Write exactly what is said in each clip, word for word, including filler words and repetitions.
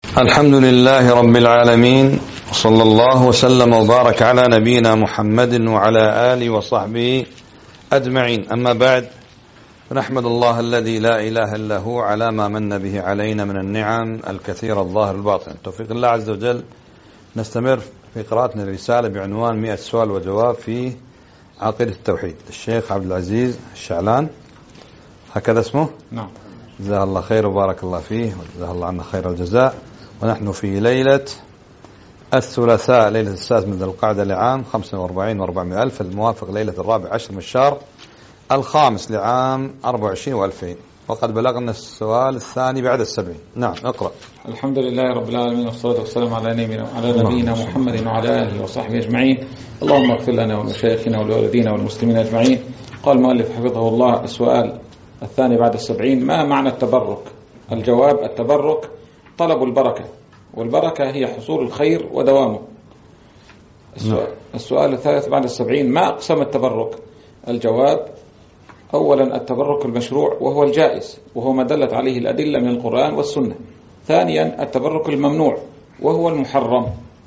الحمد لله رب العالمين، وصلى الله وسلم وبارك على نبينا محمد وعلى آله وصحبه أجمعين. أما بعد، نحمد الله الذي لا إله إلا هو على ما من به علينا من النعم الكثيرة الظاهر الباطن. توفيق الله عز وجل نستمر في قراءتنا الرسالة بعنوان مئة سؤال وجواب في عقيدة التوحيد، الشيخ عبد العزيز الشعلان، هكذا اسمه؟ نعم. جزاه الله خير وبارك الله فيه وجزاه الله عنا خير الجزاء. ونحن في ليلة الثلاثاء، ليلة السادس من ذي القعدة لعام خمسة وأربعين وأربعمائة ألف، الموافق ليلة الرابع عشر من الشهر الخامس لعام أربعة وعشرين وألفين، وقد بلغنا السؤال الثاني بعد السبعين. نعم، اقرأ. الحمد لله رب العالمين، والصلاة والسلام على نبينا على نبينا محمد وعلى آله وصحبه أجمعين. اللهم اغفر لنا ولمشايخنا ولوالدينا والمسلمين أجمعين. قال المؤلف حفظه الله: السؤال الثاني بعد السبعين: ما معنى التبرك؟ الجواب: التبرك طلب البركة، والبركة هي حصول الخير ودوامه. السؤال, السؤال الثالث بعد السبعين: ما أقسم التبرك؟ الجواب: أولا التبرك المشروع وهو الجائز، وهو ما دلت عليه الأدلة من القرآن والسنة. ثانيا التبرك الممنوع وهو المحرم.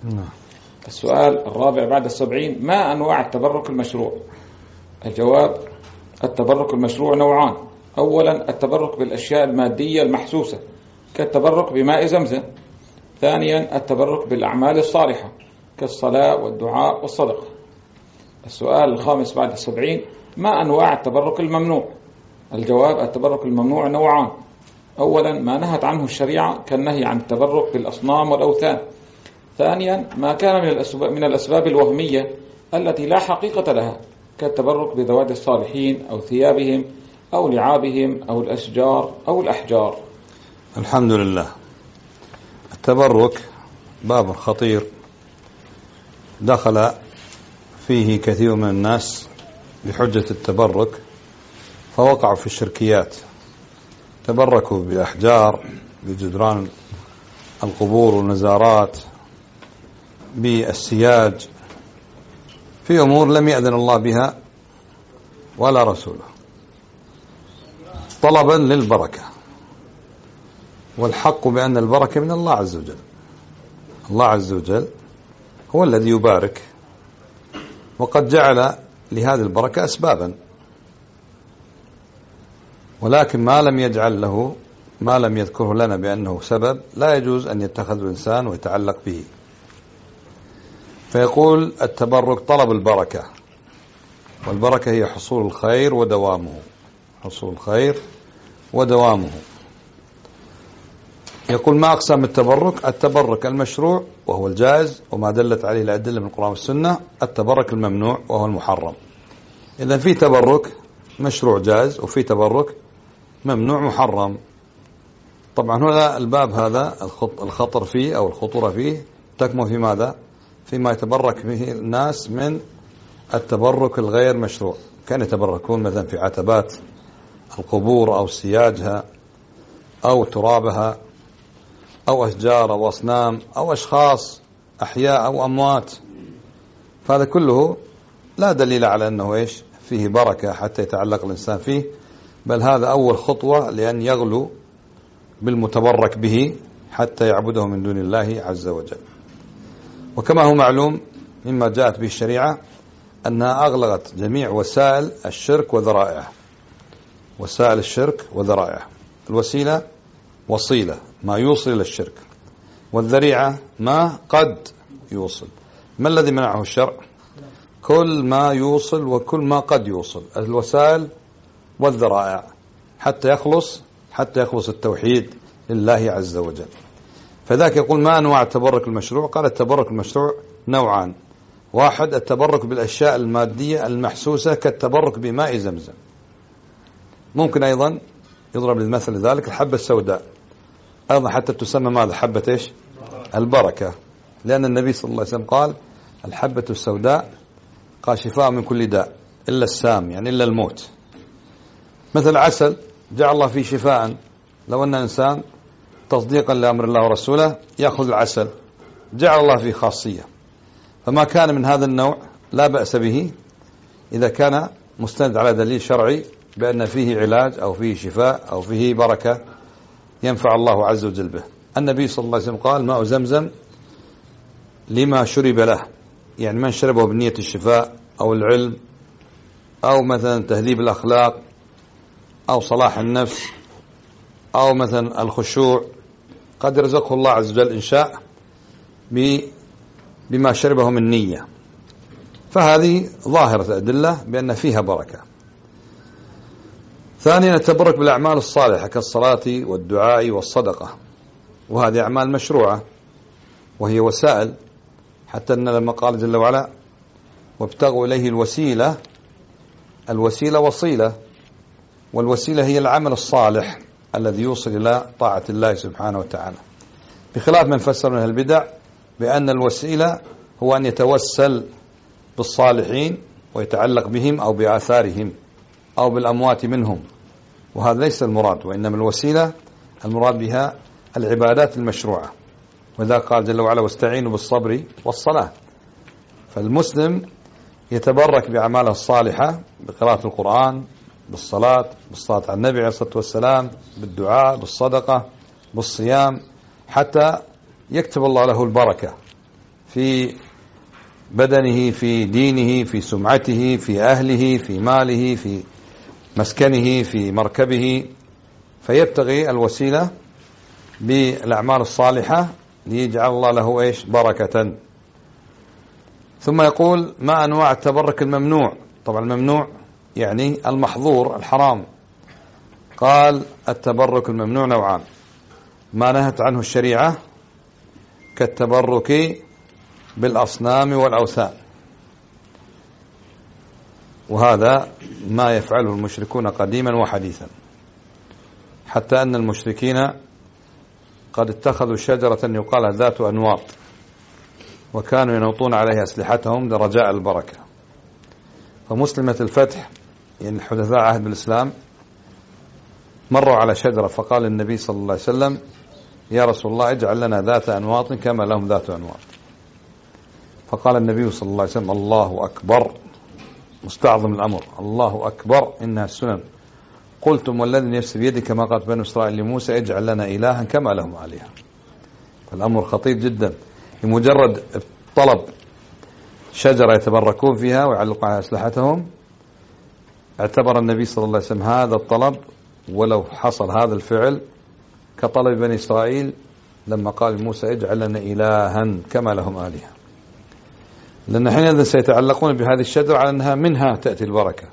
السؤال الرابع بعد السبعين: ما أنواع التبرك المشروع؟ الجواب: التبرك المشروع نوعان. أولا التبرك بالأشياء المادية المحسوسة كالتبرك بماء زمزم. ثانيا التبرك بالأعمال الصالحة كالصلاة والدعاء والصدقة. السؤال الخامس بعد السبعين: ما أنواع التبرك الممنوع؟ الجواب: التبرك الممنوع نوعان. أولا ما نهت عنه الشريعة كالنهي عن التبرك بالأصنام والأوثان. ثانيا ما كان من الأسباب, من الأسباب الوهمية التي لا حقيقة لها كالتبرك بذوات الصالحين أو ثيابهم أو لعابهم أو الأشجار أو الأحجار. الحمد لله. التبرك باب خطير دخل فيه كثير من الناس بحجة التبرك فوقعوا في الشركيات، تبركوا بأحجار، بجدران القبور والمزارات، بالسياج، في أمور لم يأذن الله بها ولا رسوله، طلبا للبركة. والحق بأن البركة من الله عز وجل. الله عز وجل هو الذي يبارك، وقد جعل لهذه البركة أسبابا، ولكن ما لم يجعل له، ما لم يذكره لنا بأنه سبب، لا يجوز أن يتخذ الإنسان ويتعلق به. فيقول التبرك طلب البركة، والبركة هي حصول الخير ودوامه، حصول الخير ودوامه. يقول: ما أقسام التبرك؟ التبرك المشروع وهو الجائز وما دلت عليه الأدلة من القرآن والسنة. التبرك الممنوع وهو المحرم. إذن في تبرك مشروع جائز وفي تبرك ممنوع محرم. طبعا هنا الباب هذا الخطر فيه أو الخطورة فيه تكمن في ماذا؟ فيما يتبرك به الناس من التبرك الغير مشروع، كان يتبركون مثلا في عتبات القبور أو سياجها أو ترابها أو أشجار أو أصنام أو أشخاص أحياء أو أموات. فهذا كله لا دليل على أنه إيش فيه بركة حتى يتعلق الإنسان فيه، بل هذا أول خطوة لأن يغلو بالمتبرك به حتى يعبده من دون الله عز وجل. وكما هو معلوم مما جاءت به الشريعة أنها أغلقت جميع وسائل الشرك وذرائعه. وسائل الشرك وذرائعه، الوسيلة وصيلة ما يوصل إلى الشرك، والذريعة ما قد يوصل. ما الذي منعه الشرع؟ كل ما يوصل وكل ما قد يوصل، الوسائل والذرائع، حتى يخلص حتى يخلص التوحيد لله عز وجل. فذاك يقول: ما أنواع التبرك المشروع؟ قال: التبرك المشروع نوعان. واحد التبرك بالأشياء المادية المحسوسة كالتبرك بماء زمزم. ممكن أيضا يضرب للمثل ذلك الحبة السوداء، أيضا حتى تسمى ماذا؟ حبة إيش؟ البركة، لأن النبي صلى الله عليه وسلم قال: الحبة السوداء قال شفاء من كل داء إلا السام، يعني إلا الموت. مثل عسل جعل الله فيه شفاء. لو أن إنسان تصديقا لأمر الله ورسوله يأخذ العسل، جعل الله فيه خاصية. فما كان من هذا النوع لا بأس به إذا كان مستند على دليل شرعي بأن فيه علاج أو فيه شفاء أو فيه بركة ينفع الله عز وجل به. النبي صلى الله عليه وسلم قال ماء زمزم لما شرب له، يعني من شربه بنية الشفاء أو العلم أو مثلا تهذيب الأخلاق أو صلاح النفس أو مثلا الخشوع، قد رزقه الله عز وجل إن شاء بما شربه من نية، فهذه ظاهرة أدلة بأن فيها بركة. ثانيا التبرك بالأعمال الصالحة كالصلاة والدعاء والصدقة، وهذه أعمال مشروعة وهي وسائل، حتى أن لما قال جل وعلا وابتغوا إليه الوسيلة، الوسيلة وصيلة، والوسيلة هي العمل الصالح الذي يوصل إلى طاعة الله سبحانه وتعالى، بخلاف من فسر من البدع بأن الوسيلة هو أن يتوسل بالصالحين ويتعلق بهم أو بآثارهم أو بالأموات منهم، وهذا ليس المراد، وإنما الوسيلة المراد بها العبادات المشروعة، وذا قال جل وعلا واستعينوا بالصبر والصلاة. فالمسلم يتبرك بأعماله الصالحة بقراءة القرآن، بالصلاة، بالصلاة على النبي عليه الصلاة والسلام، بالدعاء، بالصدقة، بالصيام، حتى يكتب الله له البركة في بدنه، في دينه، في سمعته، في أهله، في ماله، في مسكنه، في مركبه، فيبتغي الوسيلة بالأعمال الصالحة ليجعل الله له إيش بركة. ثم يقول ما أنواع التبرك الممنوع؟ طبعا الممنوع يعني المحظور الحرام. قال التبرك الممنوع نوعان: ما نهت عنه الشريعة كالتبرك بالأصنام والأوثان، وهذا ما يفعله المشركون قديما وحديثا، حتى أن المشركين قد اتخذوا شجرة يقال ذات أنواط، وكانوا ينوطون عليها أسلحتهم لرجاء البركة. فمسلمة الفتح يعني حدثاء عهد بالإسلام مروا على شجرة، فقال النبي صلى الله عليه وسلم يا رسول الله اجعل لنا ذات أنواط كما لهم ذات أنواط. فقال النبي صلى الله عليه وسلم الله أكبر، مستعظم الأمر، الله أكبر إنها السنن. قلتم والذي نفسي بيدك ما قالت بنو إسرائيل لموسى اجعل لنا إلها كما لهم آلهة. فالأمر خطير جدا، بمجرد طلب شجرة يتبركون فيها ويعلقون على أسلحتهم، اعتبر النبي صلى الله عليه وسلم هذا الطلب ولو حصل هذا الفعل كطلب بني إسرائيل لما قال موسى اجعل لنا إلها كما لهم آلهة، لأن حينئذ سيتعلقون بهذه الشجرة على أنها منها تأتي البركة،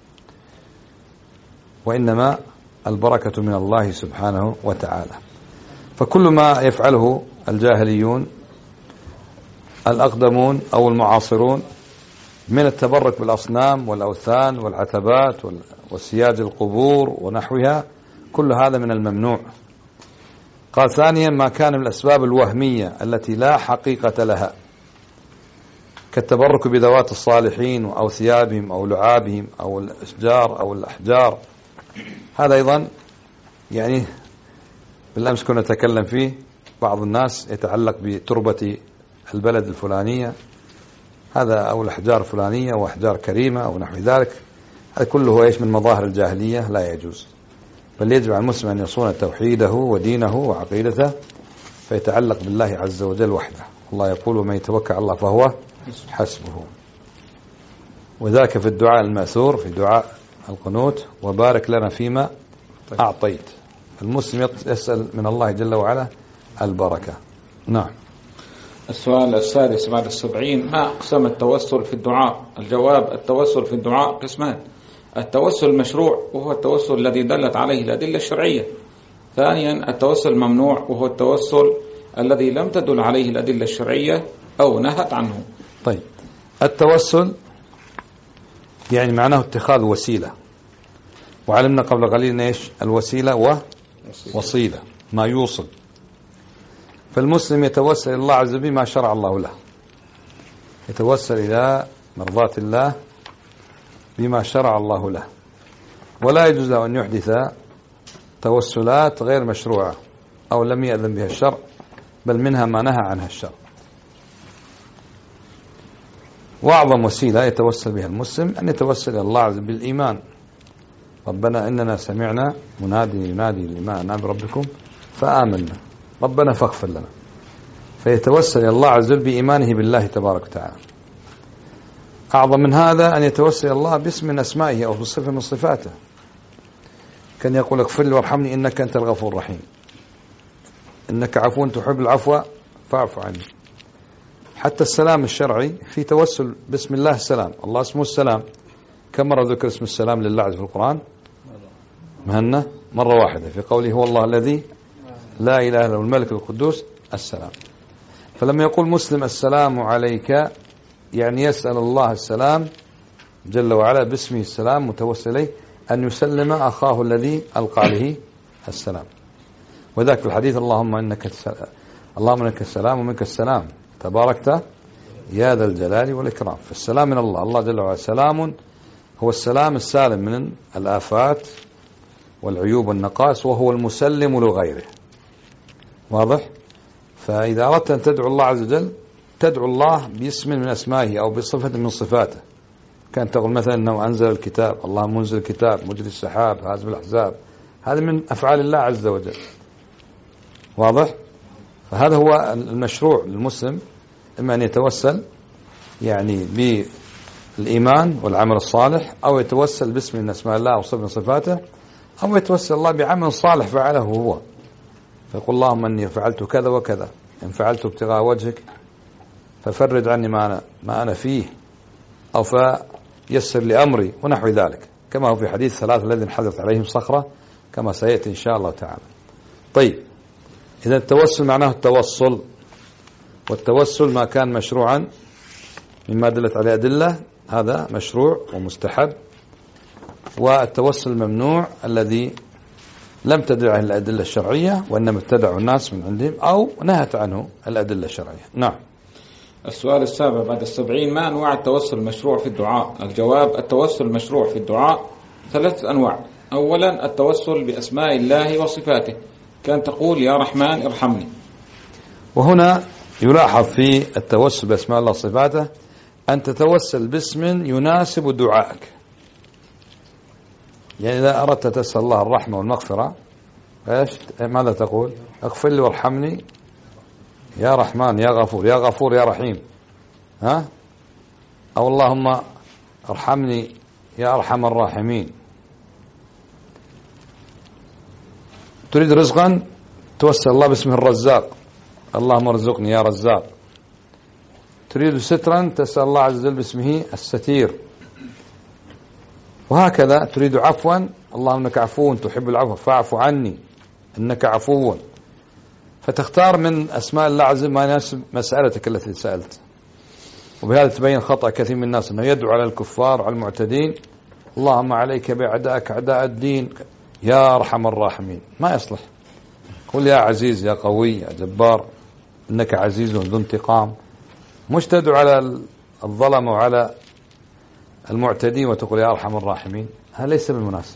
وإنما البركة من الله سبحانه وتعالى. فكل ما يفعله الجاهليون الأقدمون أو المعاصرون من التبرك بالأصنام والأوثان والعتبات والسياج القبور ونحوها، كل هذا من الممنوع. قال ثانيا ما كان من الأسباب الوهمية التي لا حقيقة لها، كالتبرك بذوات الصالحين أو ثيابهم أو لعابهم أو الأشجار أو الأحجار. هذا أيضا يعني بالأمس كنا نتكلم فيه، بعض الناس يتعلق بتربة البلد الفلانية هذا أو الأحجار الفلانية أو أحجار كريمة أو نحو ذلك، هذا كله إيش من مظاهر الجاهلية، لا يجوز. بل يجب على المسلم أن يصون توحيده ودينه وعقيدته فيتعلق بالله عز وجل وحده. الله يقول ومن يتوكل على الله فهو حسبه، وذاك في الدعاء المأثور في دعاء القنوت وبارك لنا فيما أعطيت. المسلم يسأل من الله جل وعلا البركة. نعم. السؤال السادس بعد السبعين: ما أقسام التوسل في الدعاء؟ الجواب: التوسل في الدعاء قسمان: التوسل المشروع وهو التوسل الذي دلت عليه الأدلة الشرعية. ثانيا التوسل الممنوع وهو التوسل الذي لم تدل عليه الأدلة الشرعية أو نهت عنه. طيب، التوسل يعني معناه اتخاذ وسيلة، وعلمنا قبل قليل ايش الوسيلة ووصيلة ما يوصل. فالمسلم يتوسل إلى الله عز وجل بما شرع الله له، يتوسل إلى مرضاة الله بما شرع الله له، ولا يجوز له أن يحدث توسلات غير مشروعة أو لم يأذن بها الشرع، بل منها ما نهى عنها الشرع. وأعظم وسيلة يتوسل بها المسلم أن يتوسل إلى الله عز وجل بالإيمان. ربنا إننا سمعنا منادي ينادي للإيمان أن بربكم فآمنا، ربنا فاغفر لنا، فيتوسل إلى الله عز وجل بإيمانه بالله تبارك وتعالى. أعظم من هذا أن يتوسل إلى الله باسم من أسمائه أو بصفة من صفاته، كان يقول اغفر لي وارحمني إنك أنت الغفور الرحيم، إنك عفو تحب العفو فاعف عني. حتى السلام الشرعي في توسل باسم الله السلام، الله اسمه السلام. كم مرة ذكر اسم السلام لله عز وجل في القرآن؟ مهنا مرة واحدة في قوله هو الله الذي لا إله إلا هو الملك القدوس السلام. فلما يقول مسلم السلام عليك يعني يسأل الله السلام جل وعلا باسمه السلام متوسل إليه أن يسلم أخاه الذي ألقى عليه السلام. وذاك في الحديث اللهم إنك اللهم إنك السلام ومنك السلام تباركت يا ذا الجلال والإكرام. فالسلام من الله، الله جل وعلا سلام هو السلام السالم من الآفات والعيوب والنقائص، وهو المسلم لغيره. واضح؟ فإذا أردت أن تدعو الله عز وجل تدعو الله باسم من أسمائه أو بصفة من صفاته. كان تقول مثلا أنه أنزل الكتاب، الله منزل الكتاب، مجري السحاب، هازم الأحزاب، هذا من أفعال الله عز وجل. واضح؟ فهذا هو المشروع للمسلم، إما أن يتوسل يعني بالإيمان والعمل الصالح، أو يتوسل باسم من أسماء الله أو صفة من صفاته، أو يتوسل الله بعمل صالح فعله هو، فيقول اللهم أني فعلت كذا وكذا، إن فعلت ابتغاء وجهك ففرج عني ما أنا, ما أنا فيه، أو فيسر لي أمري ونحو ذلك، كما هو في حديث ثلاثة الذين حدث عليهم صخرة كما سيأتي إن شاء الله تعالى. طيب، إذا التوسل معناه التوصل، والتوسل ما كان مشروعا مما دلت عليه أدلة هذا مشروع ومستحب، والتوسل الممنوع الذي لم تدل عليه الأدلة الشرعية وإنما ابتدعوا الناس من عندهم أو نهت عنه الأدلة الشرعية. نعم. السؤال السابع بعد السبعين: ما أنواع التوسل المشروع في الدعاء؟ الجواب: التوسل المشروع في الدعاء ثلاثة أنواع. أولا التوسل بأسماء الله وصفاته، كان تقول يا رحمن ارحمني. وهنا يلاحظ في التوسل بأسماء الله وصفاته أن تتوسل باسم يناسب دعائك. يعني إذا أردت تسأل الله الرحمة والمغفرة إيش ماذا تقول؟ اغفر لي وارحمني يا رحمن يا غفور يا غفور يا رحيم، ها؟ أو اللهم ارحمني يا أرحم الراحمين. تريد رزقا توسل الله باسمه الرزاق، اللهم ارزقني يا رزاق. تريد سترا تسأل الله عز وجل باسمه الستير. وهكذا تريد عفوا، اللهم انك عفو تحب العفو فاعف عني انك عفو. فتختار من اسماء الله عز وجل ما يناسب مسألتك التي سألت. وبهذا تبين خطأ كثير من الناس انه يدعو على الكفار وعلى المعتدين اللهم عليك بأعدائك أعداء الدين يا أرحم الراحمين، ما يصلح. قل يا عزيز يا قوي يا جبار إنك عزيز ذو انتقام، مش تدعو على الظلم وعلى المعتدين وتقول يا أرحم الراحمين، هذا ليس بالمناسب.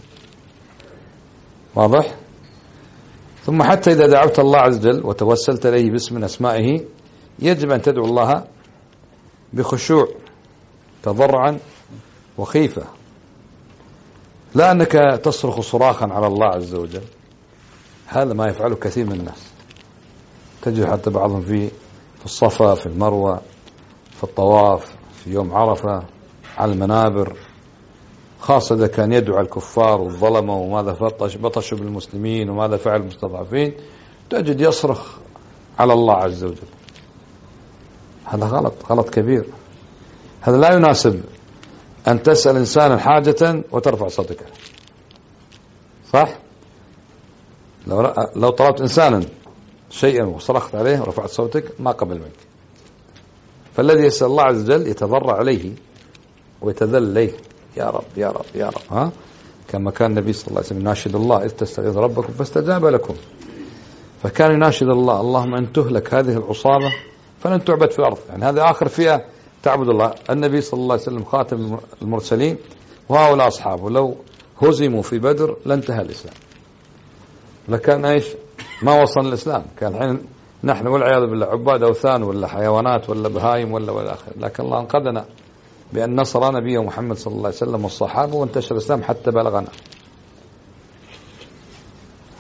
واضح؟ ثم حتى إذا دعوت الله عز وجل وتوسلت إليه باسم من أسمائه يجب أن تدعو الله بخشوع تضرعا وخيفة، لا أنك تصرخ صراخا على الله عز وجل. هذا ما يفعله كثير من الناس، تجد حتى بعضهم في في الصفا في المروة في الطواف في يوم عرفة على المنابر، خاصة إذا كان يدعو الكفار والظلمة وماذا بطشوا بالمسلمين وماذا فعل المستضعفين، تجد يصرخ على الله عز وجل. هذا غلط، غلط كبير. هذا لا يناسب أن تسأل إنسانا حاجة وترفع صوتك، صح؟ لو لو طلبت إنسانا شيئا وصرخت عليه ورفعت صوتك ما قبل منك. فالذي يسأل الله عز وجل يتضرع عليه ويتذل إليه، يا رب يا رب يا رب، ها؟ كما كان النبي صلى الله عليه وسلم يناشد الله إذ تستغيث ربكم فاستجاب لكم. فكان يناشد الله اللهم أن تهلك هذه العصابة فلن تعبد في الأرض. يعني هذه آخر فئة تعبد الله. النبي صلى الله عليه وسلم خاتم المرسلين وهؤلاء أصحابه لو هزموا في بدر لانتهى الإسلام، لكان ايش ما وصل الإسلام. كان الحين نحن والعياذ بالله عباد أوثان ولا حيوانات ولا بهايم ولا ولا آخر، لكن الله انقذنا بأن نصر نبيه محمد صلى الله عليه وسلم والصحابة وانتشر الإسلام حتى بلغنا.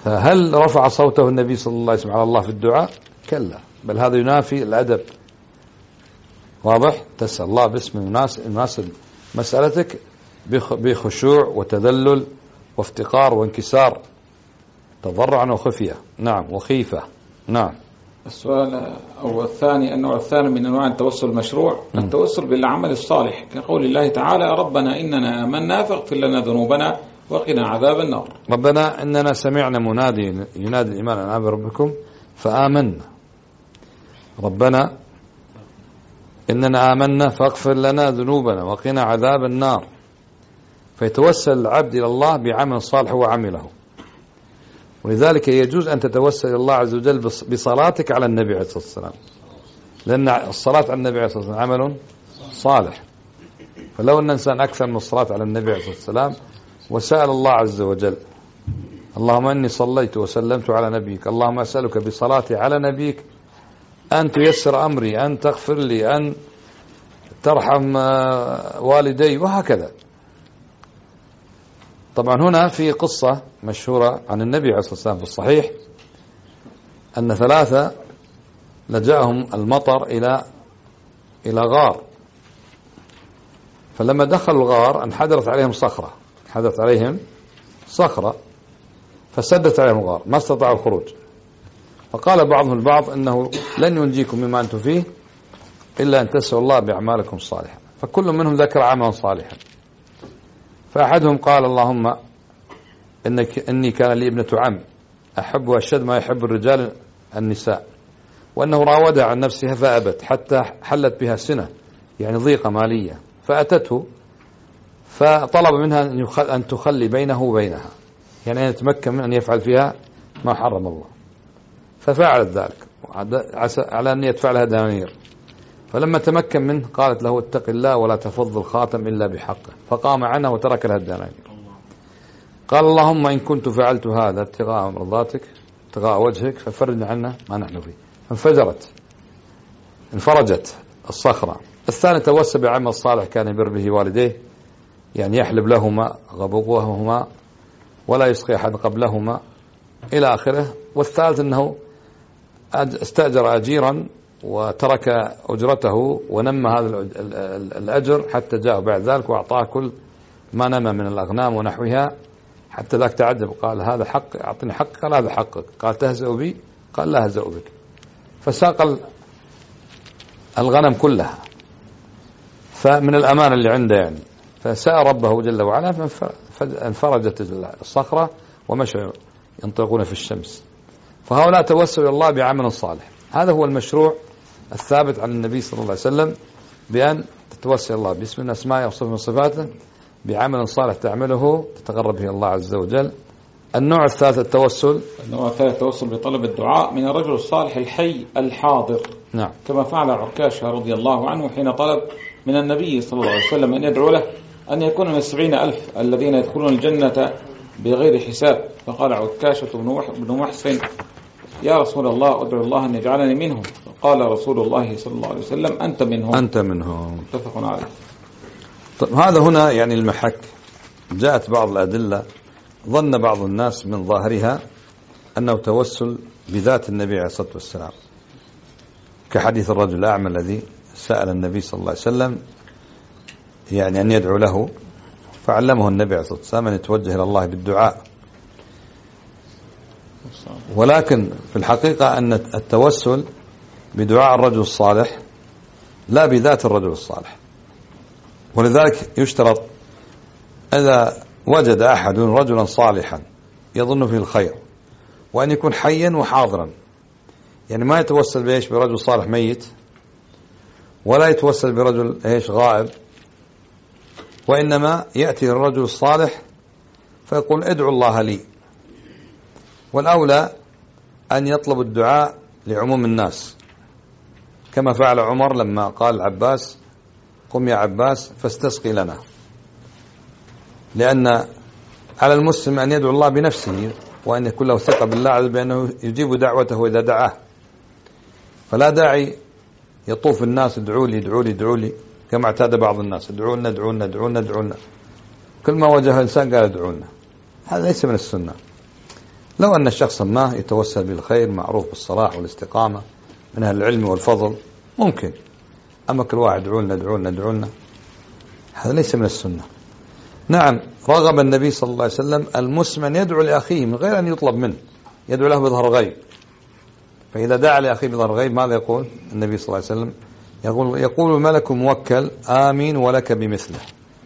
فهل رفع صوته النبي صلى الله عليه وسلم على الله في الدعاء؟ كلا، بل هذا ينافي الأدب. واضح؟ تسأل الله باسم يناسب مسألتك بخشوع وتذلل وافتقار وانكسار، تضرعا وخفية. نعم، وخيفة. نعم. السؤال أو الثاني، النوع الثاني من أنواع التوسل المشروع م. التوسل بالعمل الصالح، كقول الله تعالى: ربنا إننا آمنا فاغفر لنا ذنوبنا وقنا عذاب النار. ربنا إننا سمعنا منادي ينادي الإيمان أن آمنوا بربكم فآمنا. ربنا إننا آمنا فاغفر لنا ذنوبنا وقنا عذاب النار. فيتوسل العبد إلى الله بعمل صالح هو عمله. ولذلك يجوز أن تتوسل إلى الله عز وجل بصلاتك على النبي عليه الصلاة والسلام، لأن الصلاة على النبي عليه الصلاة والسلام عمل صالح. فلو أن الإنسان أكثر من الصلاة على النبي عليه الصلاة والسلام وسأل الله عز وجل: اللهم إني صليت وسلمت على نبيك، اللهم أسألك بصلاتي على نبيك أن تيسر أمري، أن تغفر لي، أن ترحم والدي، وهكذا. طبعا هنا في قصة مشهورة عن النبي عليه الصلاة والسلام في الصحيح أن ثلاثة لجأهم المطر إلى إلى غار، فلما دخلوا الغار انحدرت عليهم صخرة انحدرت عليهم صخرة فسدت عليهم الغار، ما استطاعوا الخروج. فقال بعضهم البعض إنه لن ينجيكم مما أنتم فيه إلا أن تسألوا الله بأعمالكم الصالحة. فكل منهم ذكر عملا صالحا. فأحدهم قال: اللهم إنك إني كان لي ابنة عم أحب أشد ما يحب الرجال النساء، وأنه راودها عن نفسها فأبت حتى حلت بها سنة، يعني ضيقة مالية، فأتته فطلب منها أن تخلي بينه وبينها، يعني أن يتمكن من أن يفعل فيها ما حرم الله. ففعلت ذلك على أن يدفع لها دنانير. فلما تمكن منه قالت له: اتق الله ولا تفض الخاتم إلا بحقه. فقام عنها وترك لها الدنانير. قال: اللهم إن كنت فعلت هذا ابتغاء مرضاتك ابتغاء وجهك ففرج عنا ما نحن فيه. فانفجرت انفرجت الصخرة. الثاني توسل بعمل صالح كان يبر به والديه، يعني يحلب لهما غبوهما ولا يسقي أحد قبلهما إلى آخره. والثالث أنه استأجر أجيرا وترك أجرته ونمى هذا الأجر حتى جاء بعد ذلك وأعطاه كل ما نمى من الأغنام ونحوها، حتى ذاك تعجب قال: هذا حق، أعطني حق. قال: هذا حقك. قال: تهزأ بي؟ قال: لا أهزأ بك. فساق الغنم كلها، فمن الأمانة اللي عنده يعني. فسأل ربه جل وعلا فانفرجت الصخرة ومشوا ينطلقون في الشمس. فهؤلاء توسلوا إلى الله بعمل صالح. هذا هو المشروع الثابت عن النبي صلى الله عليه وسلم، بأن تتوسل الله باسم من أسمائه وصفه من صفاته بعمل صالح تعمله تتقرب به الله عز وجل. النوع الثالث التوسل النوع الثالث التوسل بطلب الدعاء من الرجل الصالح الحي الحاضر. نعم. كما فعل عكاشة رضي الله عنه حين طلب من النبي صلى الله عليه وسلم أن يدعو له أن يكون من السبعين ألف الذين يدخلون الجنة بغير حساب. فقال عكاشة بن محسن: يا رسول الله ادعو الله أن يجعلني منهم. قال رسول الله صلى الله عليه وسلم: أنت منهم. أنت منهم. متفق عليه. طيب هذا هنا يعني المحك. جاءت بعض الأدلة ظن بعض الناس من ظاهرها أنه توسل بذات النبي عليه الصلاة والسلام، كحديث الرجل الأعمى الذي سأل النبي صلى الله عليه وسلم يعني أن يدعو له، فعلمه النبي عليه الصلاة والسلام أن يتوجه إلى الله بالدعاء. ولكن في الحقيقة أن التوسل بدعاء الرجل الصالح لا بذات الرجل الصالح. ولذلك يشترط إذا وجد أحد رجلا صالحا يظن فيه الخير وأن يكون حيا وحاضرا، يعني ما يتوسل بإيش برجل صالح ميت، ولا يتوسل برجل إيش غائب، وإنما يأتي الرجل الصالح فيقول: ادعو الله لي. والأولى أن يطلب الدعاء لعموم الناس، كما فعل عمر لما قال العباس: قم يا عباس فاستسقي لنا. لأن على المسلم أن يدعو الله بنفسه وأن يكون له ثقة بالله بأنه يجيب دعوته إذا دعاه، فلا داعي يطوف الناس: ادعوا لي ادعوا لي ادعوا لي، كما اعتاد بعض الناس: ادعوا لنا ادعوا لنا ادعوا لنا ادعوا لنا، كل ما وجه إنسان قال ادعوا لنا. هذا ليس من السنة. لو أن الشخص ما يتوسل بالخير معروف بالصلاح والاستقامة من أهل العلم والفضل ممكن، أما كل واحد ادعوا لنا ادعوا لنا ادعوا لنا، هذا ليس من السنة. نعم رغب النبي صلى الله عليه وسلم المسلم أن يدعو لأخيه من غير أن يطلب منه، يدعو له بظهر غيب. فإذا دعا لأخيه بظهر غيب ماذا يقول النبي صلى الله عليه وسلم؟ يقول يقول الملك موكل آمين ولك بمثله.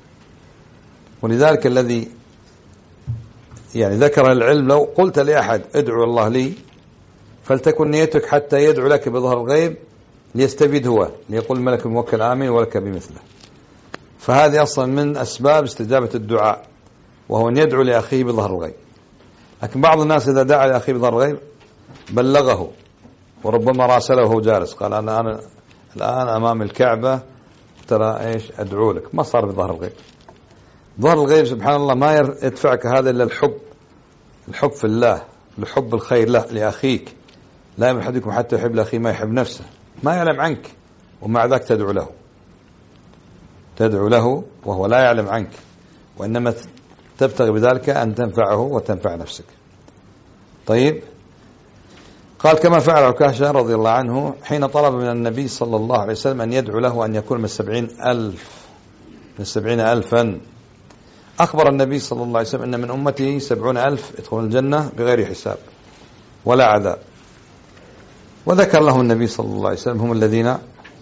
ولذلك الذي يعني ذكر العلم لو قلت لأحد ادعو الله لي فلتكن نيتك حتى يدعو لك بظهر الغيب ليستفيد هو، ليقول الملك الموكل آمين ولك بمثله. فهذه أصلا من أسباب استجابة الدعاء، وهو أن يدعو لأخيه بظهر الغيب. لكن بعض الناس إذا دعا لأخيه بظهر الغيب بلغه، وربما راسله وهو جالس قال أنا, أنا الآن أمام الكعبة ترى إيش أدعو لك، ما صار بظهر الغيب. ظهر الغيب سبحان الله ما يدفعك هذا إلا الحب، الحب في الله، الحب الخير له لأخيك. لا يمكن أحدكم حتى يحب لأخيه ما يحب نفسه، ما يعلم عنك ومع ذاك تدعو له، تدعو له وهو لا يعلم عنك، وإنما تبتغي بذلك أن تنفعه وتنفع نفسك. طيب قال كما فعل عكاشة رضي الله عنه حين طلب من النبي صلى الله عليه وسلم أن يدعو له أن يكون من السبعين ألف من السبعين ألفا. أخبر النبي صلى الله عليه وسلم أن من أمته سبعون ألف يدخلون الجنة بغير حساب ولا عذاب. وذكر له النبي صلى الله عليه وسلم هم الذين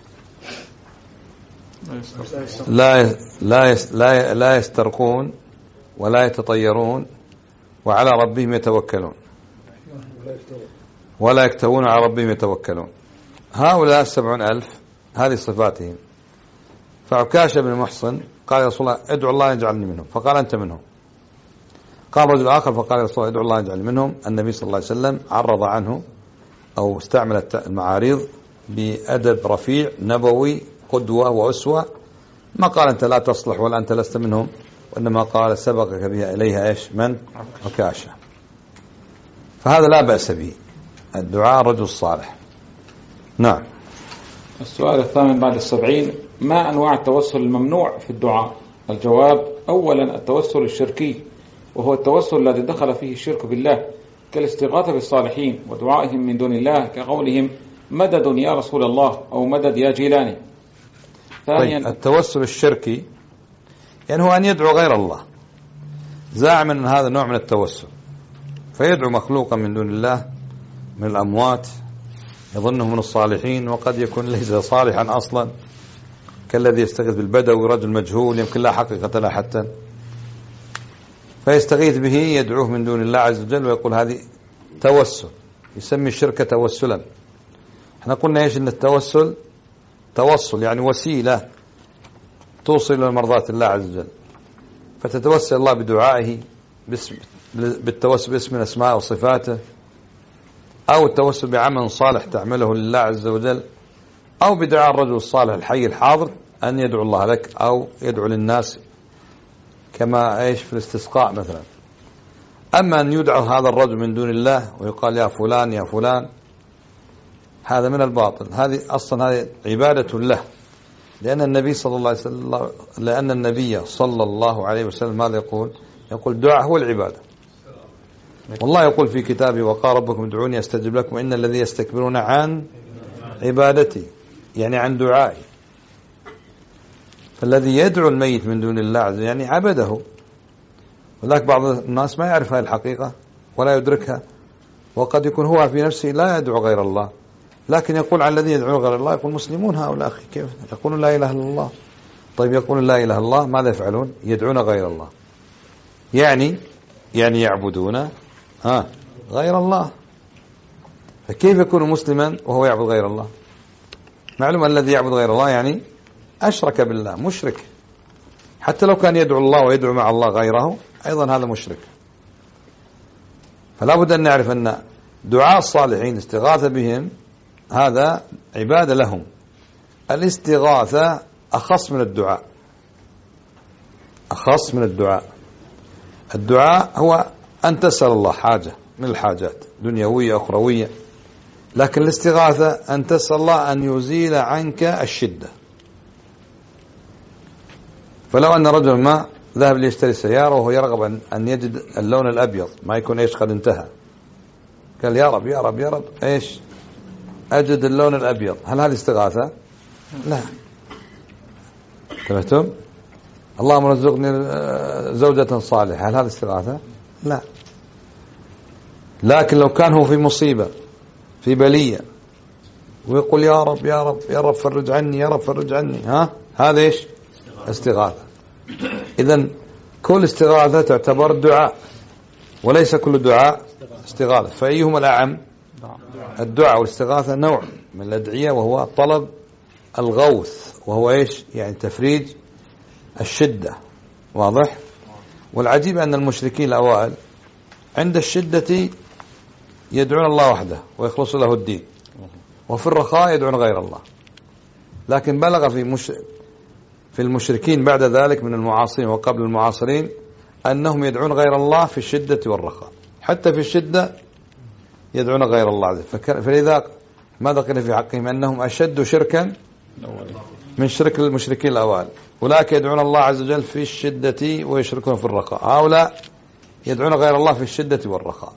لا لا لا لا يسترقون ولا يتطيرون وعلى ربهم يتوكلون ولا يكتوون على ربهم يتوكلون. هؤلاء السبعون ألف هذه صفاتهم. فعكاشة بن محصن قال يا رسول الله ادعو الله يجعلني منهم، فقال أنت منهم. قال رجل آخر فقال يا رسول الله ادعو الله يجعلني منهم. النبي صلى الله عليه وسلم عرض عنه أو استعمل المعاريض بأدب رفيع نبوي قدوة وأسوة، ما قال أنت لا تصلح ولا أنت لست منهم، وإنما قال سبقك بها إليها إيش من عكاشة. فهذا لا بأس به الدعاء الرجل الصالح. نعم. السؤال الثامن بعد السبعين: ما أنواع التوسل الممنوع في الدعاء؟ الجواب: أولا التوسل الشركي، وهو التوسل الذي دخل فيه الشرك بالله كالاستغاثة بالصالحين ودعائهم من دون الله كقولهم مدد يا رسول الله أو مدد يا جيلاني. ثانيا طيب التوسل الشركي يعني هو أن يدعو غير الله زاعما أن هذا نوع من التوسل، فيدعو مخلوقا من دون الله من الأموات يظنه من الصالحين وقد يكون ليس صالحا أصلا، كالذي يستغيث بالبدوي رجل مجهول يمكن لا حقيقة لا حتى، فيستغيث به يدعوه من دون الله عز وجل ويقول هذه توسل، يسمي الشرك توسلا. احنا قلنا ايش ان التوسل توصل يعني وسيلة توصل إلى مرضاة الله عز وجل، فتتوسل الله بدعائه باسم بالتوسل باسم أسماء وصفاته، أو التوسل بعمل صالح تعمله لله عز وجل، أو بدعاء الرجل الصالح الحي الحاضر أن يدعو الله لك أو يدعو للناس كما ايش في الاستسقاء مثلا. أما أن يدعو هذا الرجل من دون الله ويقال يا فلان يا فلان هذا من الباطل، هذه أصلا هذه عبادة له، لأن النبي صلى الله عليه وسلم لأن النبي صلى الله عليه وسلم ماذا يقول؟ يقول الدعاء هو العبادة. والله يقول في كتابه وقال ربكم ادعوني أستجب لكم إن الذي يستكبرون عن عبادتي يعني عن دعائي. فالذي يدعو الميت من دون الله عز وجل يعني عبده، ولكن بعض الناس ما يعرف هذه الحقيقة ولا يدركها، وقد يكون هو في نفسه لا يدعو غير الله لكن يقول عن الذين يدعون غير الله يقول مسلمون هؤلاء أخي كيف يقولون لا إله إلا الله. طيب يقولون لا إله إلا الله ماذا يفعلون؟ يدعون غير الله، يعني يعني يعبدون ها غير الله. فكيف يكون مسلما وهو يعبد غير الله؟ معلوم الذي يعبد غير الله يعني أشرك بالله، مشرك، حتى لو كان يدعو الله ويدعو مع الله غيره أيضا هذا مشرك. فلا بد أن نعرف أن دعاء الصالحين استغاثة بهم هذا عبادة لهم. الاستغاثة أخص من الدعاء، أخص من الدعاء. الدعاء هو أن تسأل الله حاجة من الحاجات دنيوية أخروية، لكن الاستغاثة أن تسأل الله أن يزيل عنك الشدة. فلو أن رجل ما ذهب ليشتري سيارة وهو يرغب أن يجد اللون الأبيض ما يكون إيش قد انتهى قال يا رب يا رب يا رب إيش أجد اللون الأبيض، هل هذه استغاثة؟ لا. انتبهتم؟ اللهم رزقني زوجة صالحة، هل هذه استغاثة؟ لا. لكن لو كان هو في مصيبة في بلية ويقول يا رب يا رب يا رب فرج عني يا رب فرج عني، ها هذا إيش استغاثة. إذن كل استغاثة تعتبر دعاء وليس كل دعاء استغاثة. فأيهما الأعم؟ الدعاء والاستغاثة نوع من الأدعية وهو طلب الغوث، وهو إيش يعني تفريج الشدة. واضح؟ والعجيب أن المشركين الأوائل عند الشدة يدعون الله وحده ويخلص له الدين، وفي الرخاء يدعون غير الله. لكن بلغ في مش في المشركين بعد ذلك من المعاصرين وقبل المعاصرين أنهم يدعون غير الله في الشدة والرخاء، حتى في الشدة يدعون غير الله عز وجل. فلذا ماذا قيل في حقهم؟ أنهم أشد شركا من شرك المشركين الأوائل. أولئك يدعون الله عز وجل في الشدة ويشركون في الرخاء، هؤلاء يدعون غير الله في الشدة والرخاء.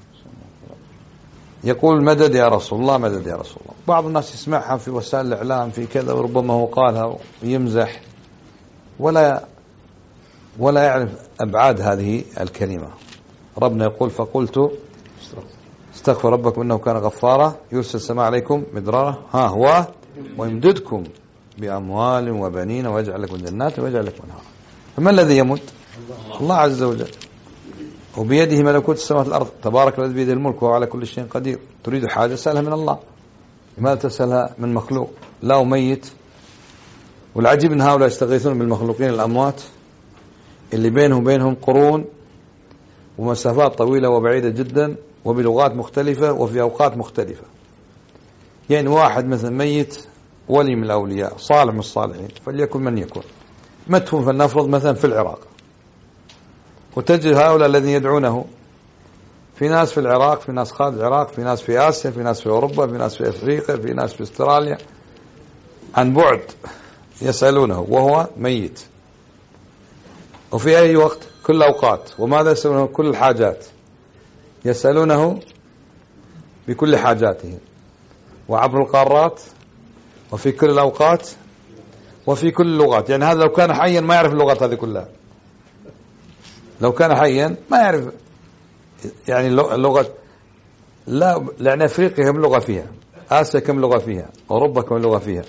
يقول مدد يا رسول الله مدد يا رسول الله. بعض الناس يسمعها في وسائل الإعلام في كذا، وربما هو قالها ويمزح ولا ولا يعرف أبعاد هذه الكلمة. ربنا يقول فقلت استغفر ربكم إنه كان غفارا يرسل السماء عليكم مدرارا ها هو ويمددكم بأموال وبنين ويجعل لكم جنات ويجعل لكم أنهارا. فما الذي يمد؟ الله عز وجل، وبيده ملكوت السماوات والأرض، تبارك الذي بيده الملك وهو على كل شيء قدير. تريد حاجة سألها من الله، لماذا تسألها من مخلوق لا ميت؟ والعجيب أن هؤلاء يستغيثون بالمخلوقين الأموات اللي بينهم وبينهم قرون ومسافات طويلة وبعيدة جدا وبلغات مختلفة وفي أوقات مختلفة. يعني واحد مثلا ميت ولي من الأولياء صالح من الصالحين فليكن من يكون مدفون فلنفرض مثلا في العراق، وتجد هؤلاء الذين يدعونه في ناس في العراق، في ناس خارج العراق، في ناس في آسيا، في ناس في أوروبا، في ناس في أفريقيا، في ناس في استراليا، عن بعد يسألونه وهو ميت. وفي أي وقت؟ كل أوقات. وماذا يسألونه؟ كل الحاجات، يسألونه بكل حاجاتهم وعبر القارات وفي كل الأوقات وفي كل اللغات. يعني هذا لو كان حيا ما يعرف اللغات هذه كلها، لو كان حيا ما يعرف يعني اللغة. لا، لأن أفريقيا كم لغة فيها، آسيا كم لغة فيها، أوروبا كم لغة فيها.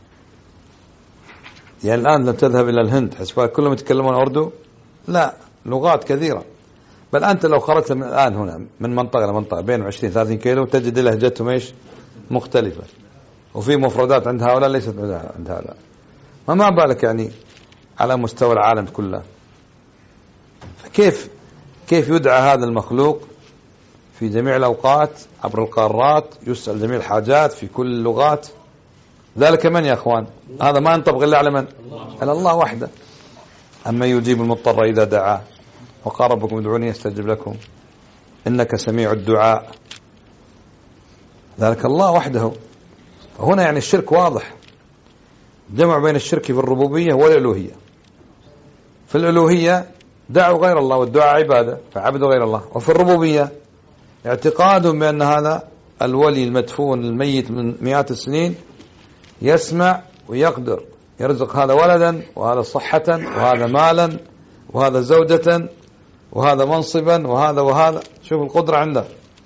يعني الآن لو تذهب إلى الهند حسب كلهم يتكلمون أردو؟ لا، لغات كثيرة. بل أنت لو خرجت من الآن هنا من منطقة لمنطقة بين عشرين ثلاثين كيلو تجد لهجتهم إيش مختلفة، وفي مفردات عند هؤلاء ليست عند هؤلاء. ما بالك يعني على مستوى العالم كله. فكيف كيف يدعى هذا المخلوق في جميع الأوقات عبر القارات، يسأل جميع الحاجات في كل اللغات؟ ذلك من يا أخوان؟ هذا ما ينطبق إلا على من؟ على الله وحده. أما يجيب المضطر إذا دعاه وقال ربكم ادعوني يستجب لكم إنك سميع الدعاء، ذلك الله وحده. فهنا يعني الشرك واضح، جمع بين الشرك في الربوبية والألوهية. في الألوهية دعوا غير الله والدعاء عبادة فعبدوا غير الله، وفي الربوبية اعتقادهم بأن هذا الولي المدفون الميت من مئات السنين يسمع ويقدر يرزق هذا ولدا وهذا صحة وهذا مالا وهذا زوجة وهذا منصبا وهذا وهذا. شوف القدرة عنده.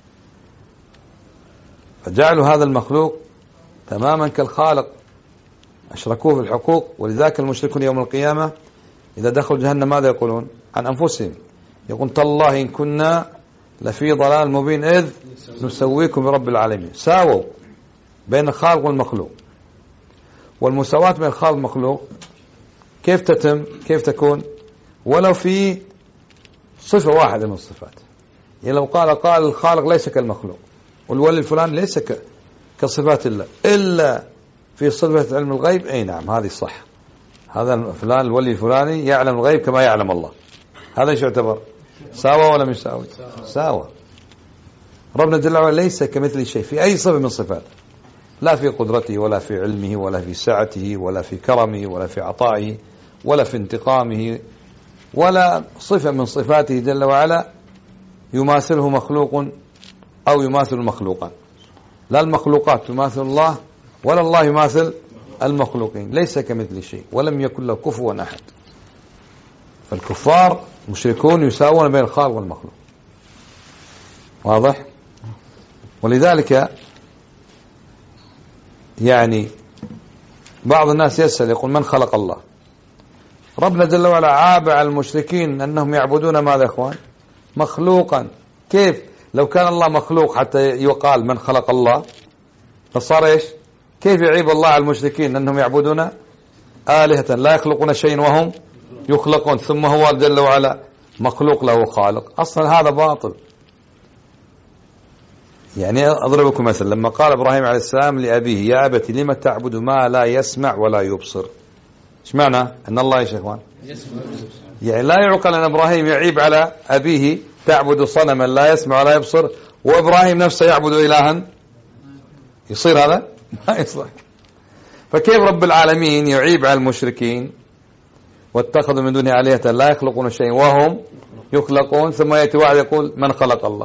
فجعلوا هذا المخلوق تماما كالخالق، أشركوه في الحقوق. ولذلك المشركون يوم القيامة إذا دخلوا جهنم ماذا يقولون عن أنفسهم؟ يقول تالله إن كنا لفي ضلال مبين إذ نسويكم برب العالمين. ساووا بين الخالق والمخلوق. والمساواة بين الخالق والمخلوق كيف تتم؟ كيف تكون؟ ولو في صفة واحدة من الصفات. يعني لو قال قال الخالق ليس كالمخلوق والولي الفلاني ليس كصفات الله إلا في صفة علم الغيب، أي نعم هذه صح، هذا فلان الولي الفلاني يعلم الغيب كما يعلم الله. هذا ايش يعتبر؟ ساوى ولا مش ساوي؟ ساوى. ربنا جل وعلا ليس كمثل شيء في أي صفة من صفاته، لا في قدرته ولا في علمه ولا في سعته ولا في كرمه ولا في عطائه ولا في انتقامه، ولا صفة من صفاته جل وعلا يماثله مخلوق أو يماثل المخلوقات. لا المخلوقات تماثل الله ولا الله يماثل المخلوقين، ليس كمثل شيء ولم يكن له كفوا أحد. فالكفار مشركون يساوون بين الخالق والمخلوق. واضح؟ ولذلك يعني بعض الناس يسأل يقول من خلق الله؟ ربنا جل وعلا عاب على المشركين أنهم يعبدون ماذا يا إخوان؟ مخلوقا. كيف لو كان الله مخلوق حتى يقال من خلق الله فصار إيش؟ كيف يعيب الله على المشركين أنهم يعبدون آلهة لا يخلقون شيء وهم يخلقون، ثم هو جل وعلا مخلوق له خالق؟ أصلا هذا باطل. يعني أضرب لكم مثلا لما قال إبراهيم عليه السلام لأبيه يا أبت لم تعبد ما لا يسمع ولا يبصر، ايش معنى أن الله يا شيخوان يعني لا يعقل أن إبراهيم يعيب على أبيه تعبد صنما لا يسمع ولا يبصر وإبراهيم نفسه يعبد إلها؟ يصير هذا؟ ما يصير. فكيف رب العالمين يعيب على المشركين واتخذوا من دونه آلهة لا يخلقون شيء وهم يخلقون، ثم يأتي واحد يقول من خلق الله؟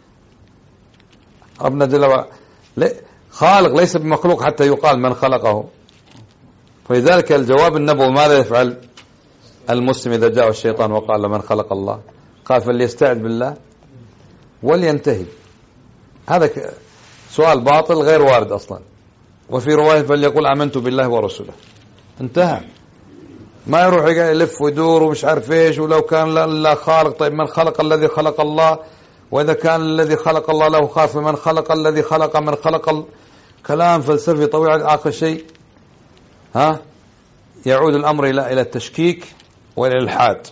ربنا جل وعلا خالق ليس بمخلوق حتى يقال من خلقه. فلذلك الجواب النبوي ماذا يفعل المسلم إذا جاء الشيطان وقال من خلق الله؟ قال فليستعذ بالله ولينتهي. هذا سؤال باطل غير وارد أصلا. وفي رواية فليقول آمنت بالله ورسوله، انتهى. ما يروح يلف ويدور ومش عارف ايش ولو كان لا خالق. طيب من خلق الذي خلق الله؟ وإذا كان الذي خلق الله له خاف من خلق الذي خلق من خلق ال... كلام فلسفي طويل. آخر شيء ها يعود الأمر إلى إلى التشكيك وإلى الإلحاد.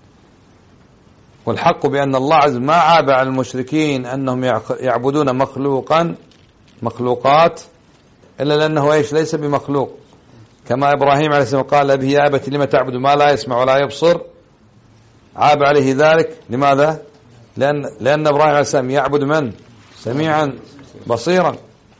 والحق بأن الله عز وجل ما عاب على المشركين أنهم يعبدون مخلوقا مخلوقات إلا لأنه إيش ليس بمخلوق. كما إبراهيم عليه السلام قال لأبيه يا أبت لم تعبد ما لا يسمع ولا يبصر، عاب عليه ذلك. لماذا؟ لأن لأن إبراهيم عليه السلام يعبد من؟ سميعا بصيرا.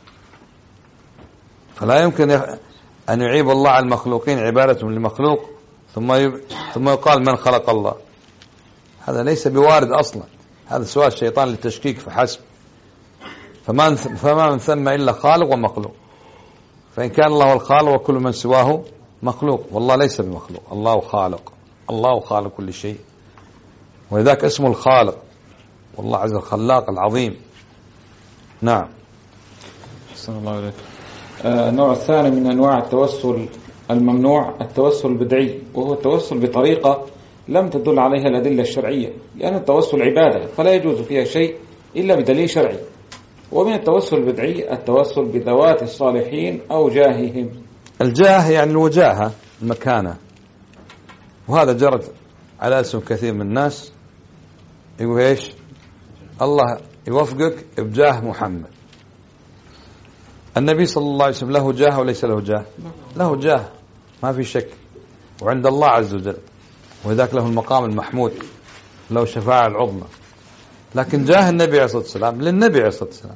فلا يمكن أن يعيب الله على المخلوقين عبادتهم لمخلوق ثم يب... ثم يقال من خلق الله. هذا ليس بوارد أصلا. هذا سؤال الشيطان للتشكيك فحسب. فما فما من ثم إلا خالق ومخلوق. فإن كان الله الخالق وكل من سواه مخلوق، والله ليس بمخلوق، الله خالق، الله خالق كل شيء، ولذلك اسمه الخالق، والله عز وجل الخلاق العظيم. نعم. أحسن الله عليك. آه النوع الثاني من أنواع التوسل الممنوع التوسل البدعي، وهو التوسل بطريقة لم تدل عليها الأدلة الشرعية، لأن التوسل عبادة فلا يجوز فيها شيء إلا بدليل شرعي. ومن التوسل البدعي التوسل بذوات الصالحين أو جاههم. الجاه يعني الوجاهة، المكانة، وهذا جرت على ألسن كثير من الناس. يقول إيش؟ الله يوفقك بجاه محمد. النبي صلى الله عليه وسلم له جاه وليس له جاه؟ له جاه ما في شك، وعند الله عز وجل، وذاك له المقام المحمود، له شفاعة العظمى. لكن جاه النبي عليه الصلاة والسلام للنبي عليه الصلاة والسلام.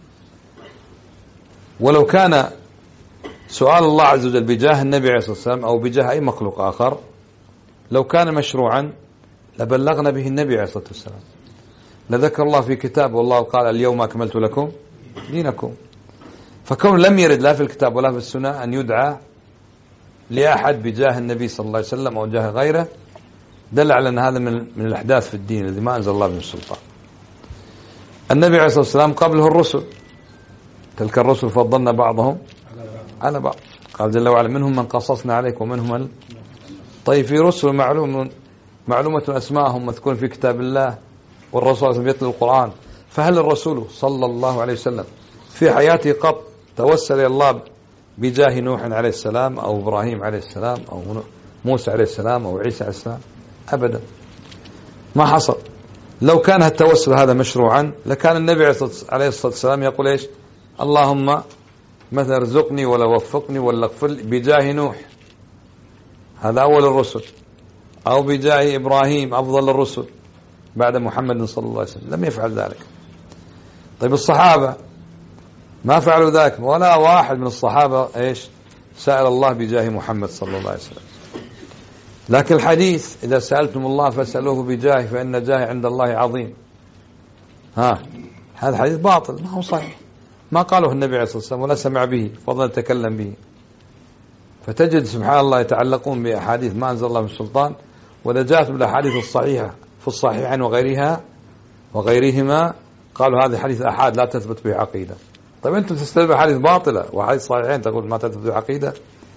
ولو كان سؤال الله عز وجل بجاه النبي عليه الصلاة والسلام أو بجاه أي مخلوق آخر لو كان مشروعا لبلغنا به النبي عليه الصلاة والسلام. لذكر الله في كتابه، والله قال اليوم أكملت لكم دينكم. فكون لم يرد لا في الكتاب ولا في السنة أن يدعى لأحد بجاه النبي صلى الله عليه وسلم أو جاه غيره دل على أن هذا من من الأحداث في الدين الذي ما أنزل الله به السلطان. النبي عليه الصلاة والسلام قبله الرسل، تلك الرسل فضلنا بعضهم على بعض. قال جل وعلا منهم من قصصنا عليك ومنهم من. طيب في رسل معلوم معلومة أسماءهم مذكور في كتاب الله، والرسول صلى الله عليه وسلم يتلو القرآن. فهل الرسول صلى الله عليه وسلم في حياته قط توسل إلى الله بجاه نوح عليه السلام أو إبراهيم عليه السلام أو موسى عليه السلام أو عيسى عليه السلام؟ أبدا، ما حصل. لو كان التوسل هذا مشروعا لكان النبي عليه الصلاة والسلام يقول إيش؟ اللهم مثلا ارزقني ولا وفقني ولا اغفر لي بجاه نوح، هذا أول الرسل، أو بجاه إبراهيم أفضل الرسل بعد محمد صلى الله عليه وسلم. لم يفعل ذلك. طيب الصحابة ما فعلوا ذلك، ولا واحد من الصحابة إيش سأل الله بجاه محمد صلى الله عليه وسلم. لكن الحديث إذا سألتم الله فاسألوه بجاه فإن جاه عند الله عظيم. ها هذا حديث باطل ما هو صحيح، ما قاله النبي عليه الصلاة والسلام ولا سمع به فضلا يتكلم به. فتجد سبحان الله يتعلقون بأحاديث ما أنزل الله من سلطان، وإذا جاءت بالأحاديث الصحيحة في الصحيحين وغيرها وغيرهما قالوا هذه حديث أحاد لا تثبت به عقيدة. طيب أنتم تستدلوا حديث باطلة وحديث صحيحين تقول ما تثبت به عقيدة؟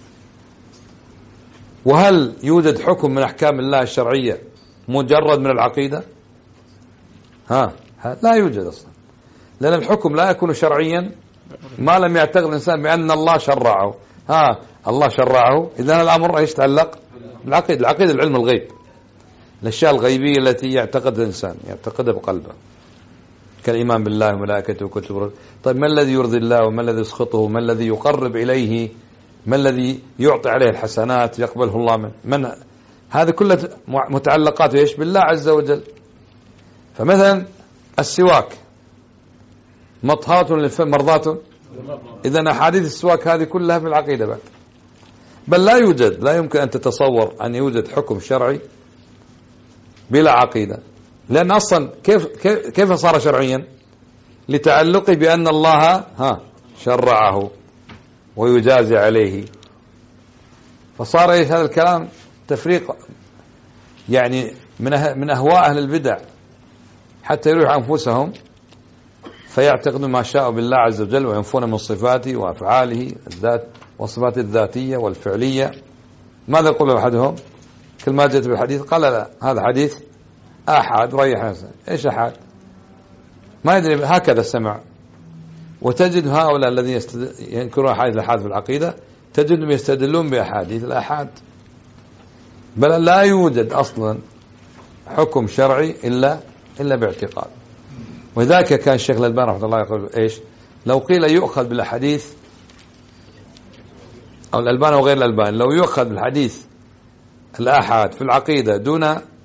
وهل يوجد حكم من أحكام الله الشرعية مجرد من العقيدة؟ ها لا يوجد أصلا، لأن الحكم لا يكون شرعيا ما لم يعتقد الإنسان بأن الله شرعه. ها الله شرعه، إذن الأمر ايش يتعلق بالعقيدة. العقيدة العلم الغيب، الأشياء الغيبية التي يعتقدها الإنسان يعتقدها بقلبه كالإيمان بالله وملائكته وكتبه. طيب ما الذي يرضي الله وما الذي يسخطه، ما الذي يقرب إليه، ما الذي يعطي عليه الحسنات يقبله الله من, من هذا كله متعلقات ايش بالله عز وجل. فمثلا السواك مطهاة للفم مرضاة، إذن أحاديث السواك هذه كلها في العقيدة بعد. بل لا يوجد، لا يمكن أن تتصور أن يوجد حكم شرعي بلا عقيدة، لأن أصلا كيف كيف صار شرعيا؟ لتعلقه بأن الله ها شرعه ويجازي عليه. فصار ايش هذا الكلام تفريق يعني من من أهواء أهل البدع حتى يروح أنفسهم فيعتقدوا ما شاء بالله عز وجل وينفون من صفاته وأفعاله الذات والصفات الذاتية والفعلية. ماذا يقول أحدهم؟ كل ما جاءت بالحديث قال لا هذا حديث أحد ريح نفسه. إيش أحد؟ ما يدري، هكذا سمع. وتجد هؤلاء الذين يستد... ينكرون أحاديث الأحاد في العقيدة تجدهم يستدلون بأحاديث الأحاد، بل لا يوجد أصلا حكم شرعي إلا إلا باعتقاد. وذاك كان الشيخ الألباني رحمه الله يقول إيش؟ لو قيل يؤخذ بالحديث أو الألباني وغير الألباني لو يؤخذ بالحديث الآحاد في العقيدة دون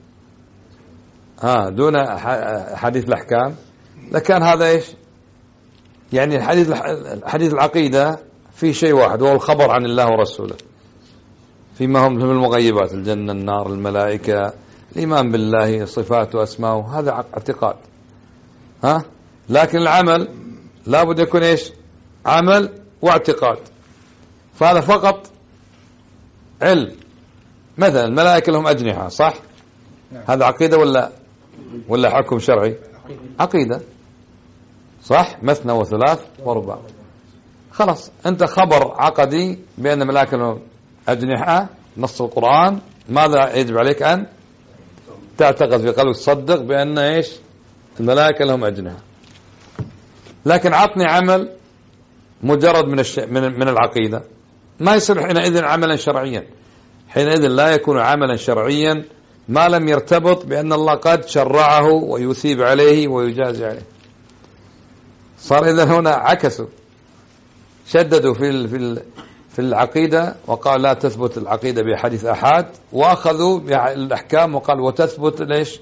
ها دون حديث الأحكام لكان هذا إيش؟ يعني الحديث حديث العقيدة في شيء واحد وهو الخبر عن الله ورسوله فيما هم من المغيبات، الجنة النار الملائكة الإيمان بالله صفاته وأسماؤه، هذا اعتقاد. ها لكن العمل لا بد يكون إيش؟ عمل واعتقاد. فهذا فقط علم. مثلا الملائكة لهم أجنحة صح؟ هذا عقيدة ولا ولا حكم شرعي؟ عقيدة صح؟ مثنى وثلاث ورباع. خلاص أنت خبر عقدي بأن الملائكة لهم أجنحة نص القرآن، ماذا يجب عليك أن تعتقد في قلبك تصدق بأن إيش؟ الملائكة لهم أجنحة. لكن عطني عمل مجرد من الش... من من العقيدة ما يصير حينئذ عملا شرعيا. حينئذ لا يكون عملا شرعيا ما لم يرتبط بأن الله قد شرعه ويثيب عليه ويجازي عليه. صار إذن هنا عكسوا، شددوا في في في العقيدة وقال لا تثبت العقيدة بحديث أحاد، وأخذوا بالأحكام وقال وتثبت ليش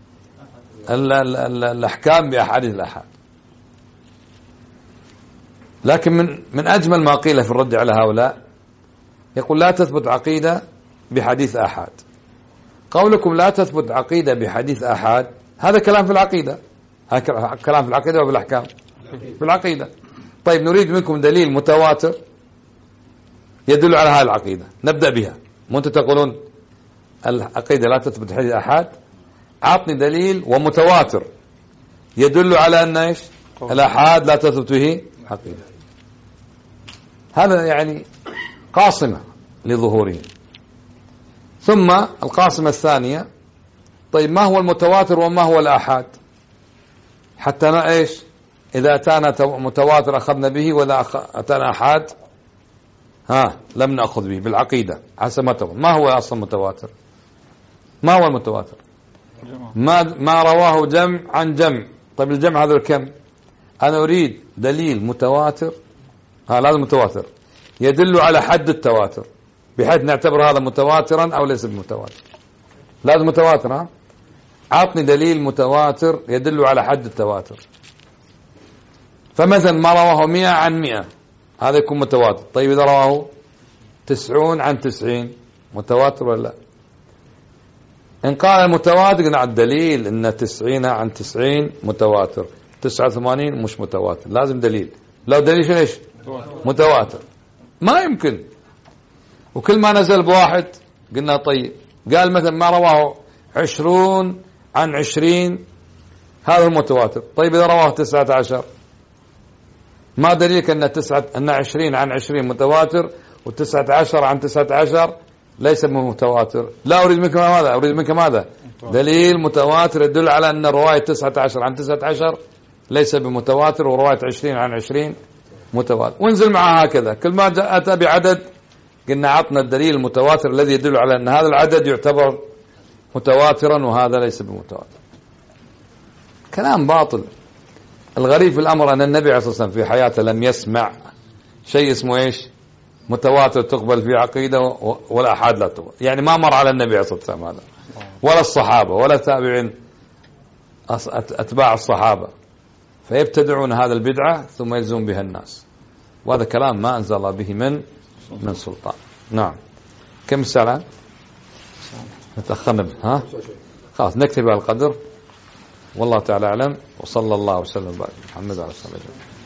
الأحكام بأحاديث الأحاد. لكن من من أجمل ما قيل في الرد على هؤلاء يقول لا تثبت عقيدة بحديث أحاد. قولكم لا تثبت عقيدة بحديث أحاد هذا كلام في العقيدة، هذا كلام في العقيدة وبالأحكام في العقيدة. طيب نريد منكم دليل متواتر يدل على هذه العقيدة نبدأ بها. وأنتم تقولون العقيدة لا تثبت حديث أحاد، عطني دليل ومتواتر يدل على أن إيش الأحاد لا تثبت به عقيدة. هذا يعني قاصمة لظهوره. ثم القاصمة الثانية، طيب ما هو المتواتر وما هو الآحاد؟ حتى ما إيش إذا أتانا متواتر أخذنا به وإذا أتانا آحاد ها لم نأخذ به بالعقيدة حسب ما تقول. ما هو أصلا متواتر؟ ما هو المتواتر؟ ما ما رواه جمع عن جمع. طيب الجمع هذا كم؟ أنا أريد دليل متواتر، ها لازم متواتر يدل على حد التواتر بحيث نعتبر هذا متواترا أو ليس بمتواتر. لازم متواتر. ها عطني دليل متواتر يدل على حد التواتر. فمثلا ما رواه مئة عن مئة هذا يكون متواتر. طيب إذا رواه تسعون عن تسعين متواتر ولا لا؟ إن قال المتواتر نعم الدليل إن تسعين عن تسعين متواتر. تسعة وثمانين مش متواتر، لازم دليل. لو دليل شو ايش؟ متواتر. ما يمكن. وكل ما نزل بواحد قلنا طيب، قال مثلا ما رواه عشرون عن عشرين هذا المتواتر. طيب إذا رواه تسعة عشر ما دليلك أن تسعة أن عشرين عن عشرين متواتر وتسعة عشر عن تسعة عشر ليس متواتر؟ لا أريد منك ماذا؟ أريد منك ماذا؟ دليل متواتر يدل على أن رواية تسعة عشر عن تسعة عشر ليس بمتواتر، ورواية عشرين عن عشرين متواتر. وانزل معها هكذا، كل ما أتى بعدد قلنا عطنا الدليل المتواتر الذي يدل على أن هذا العدد يعتبر متواترا وهذا ليس بمتواتر. كلام باطل. الغريب في الأمر أن النبي عليه الصلاة والسلام في حياته لم يسمع شيء اسمه إيش؟ متواتر تقبل في عقيدة والأحاد لا تقبل. يعني ما مر على النبي عليه الصلاة والسلام هذا، ولا الصحابة ولا تابعين أتباع الصحابة، فيبتدعون هذا البدعة ثم يلزم بها الناس، وهذا كلام ما أنزل الله به من من سلطان. نعم. كم الساعة؟ نتأخرنا. ها خلاص نكتب على القدر. والله تعالى أعلم، وصلى الله وسلم وبارك محمد على صلى الله عليه وسلم.